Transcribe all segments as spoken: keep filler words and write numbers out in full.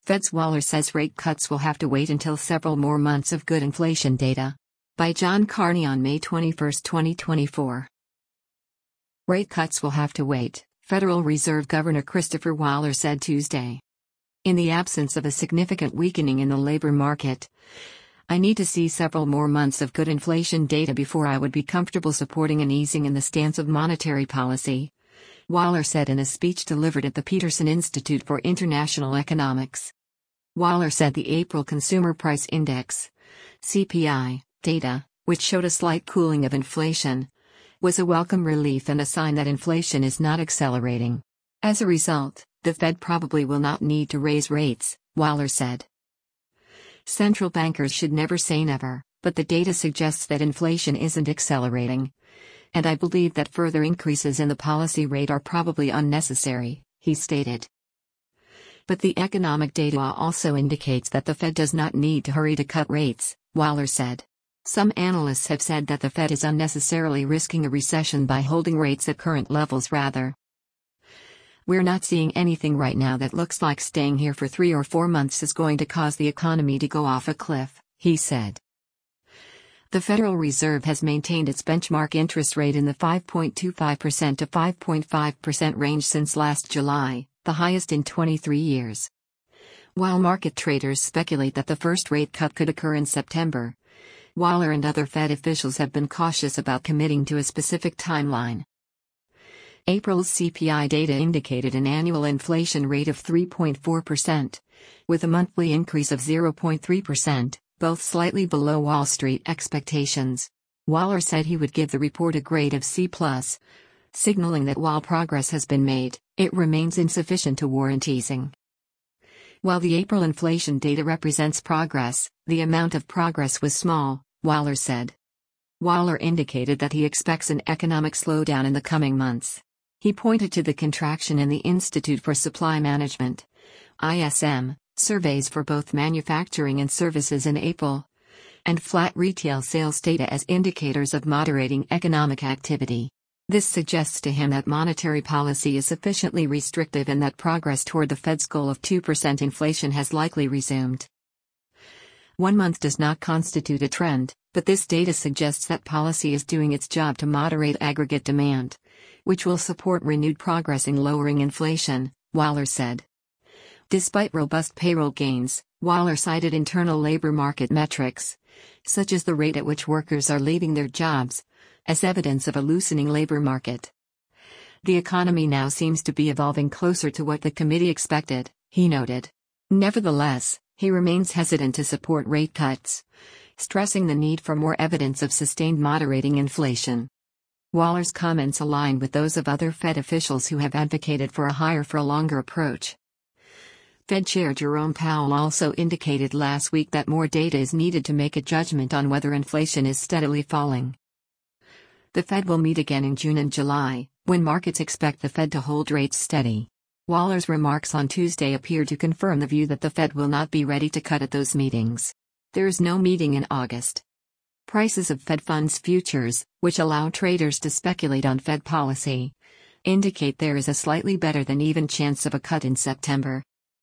Fed's Waller says rate cuts will have to wait until several more months of good inflation data. By John Carney on May twenty-first, twenty twenty-four. Rate cuts will have to wait, Federal Reserve Governor Christopher Waller said Tuesday. In the absence of a significant weakening in the labor market, I need to see several more months of good inflation data before I would be comfortable supporting an easing in the stance of monetary policy, Waller said in a speech delivered at the Peterson Institute for International Economics. Waller said the April Consumer Price Index, C P I, data, which showed a slight cooling of inflation, was a welcome relief and a sign that inflation is not accelerating. As a result, the Fed probably will not need to raise rates, Waller said. Central bankers should never say never, but the data suggests that inflation isn't accelerating. And I believe that further increases in the policy rate are probably unnecessary, he stated. But the economic data also indicates that the Fed does not need to hurry to cut rates, Waller said. Some analysts have said that the Fed is unnecessarily risking a recession by holding rates at current levels rather. We're not seeing anything right now that looks like staying here for three or four months is going to cause the economy to go off a cliff, he said. The Federal Reserve has maintained its benchmark interest rate in the five point two five percent to five point five percent range since last July, the highest in twenty-three years. While market traders speculate that the first rate cut could occur in September, Waller and other Fed officials have been cautious about committing to a specific timeline. April's C P I data indicated an annual inflation rate of three point four percent, with a monthly increase of zero point three percent, both slightly below Wall Street expectations. Waller said he would give the report a grade of C plus, signaling that while progress has been made, it remains insufficient to warrant easing. While the April inflation data represents progress, the amount of progress was small, Waller said. Waller indicated that he expects an economic slowdown in the coming months. He pointed to the contraction in the Institute for Supply Management, I S M, surveys for both manufacturing and services in April, and flat retail sales data as indicators of moderating economic activity. This suggests to him that monetary policy is sufficiently restrictive and that progress toward the Fed's goal of two percent inflation has likely resumed. One month does not constitute a trend, but this data suggests that policy is doing its job to moderate aggregate demand, which will support renewed progress in lowering inflation, Waller said. Despite robust payroll gains, Waller cited internal labor market metrics, such as the rate at which workers are leaving their jobs, as evidence of a loosening labor market. The economy now seems to be evolving closer to what the committee expected, he noted. Nevertheless, he remains hesitant to support rate cuts, stressing the need for more evidence of sustained moderating inflation. Waller's comments align with those of other Fed officials who have advocated for a higher for longer approach. Fed Chair Jerome Powell also indicated last week that more data is needed to make a judgment on whether inflation is steadily falling. The Fed will meet again in June and July, when markets expect the Fed to hold rates steady. Waller's remarks on Tuesday appear to confirm the view that the Fed will not be ready to cut at those meetings. There is no meeting in August. Prices of Fed funds futures, which allow traders to speculate on Fed policy, indicate there is a slightly better than even chance of a cut in September.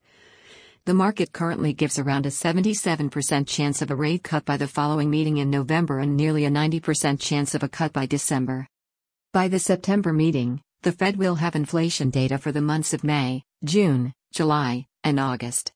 The market currently gives around a seventy-seven percent chance of a rate cut by the following meeting in November and nearly a ninety percent chance of a cut by December. By the September meeting, the Fed will have inflation data for the months of May, June, July, and August.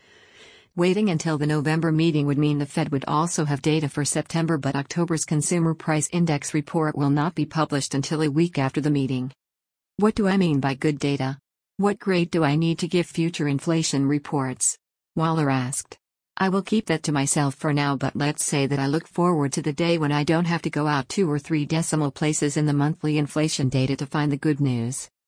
Waiting until the November meeting would mean the Fed would also have data for September, but October's Consumer Price Index report will not be published until a week after the meeting. What do I mean by good data? What grade do I need to give future inflation reports? Waller asked. I will keep that to myself for now, but let's say that I look forward to the day when I don't have to go out two or three decimal places in the monthly inflation data to find the good news.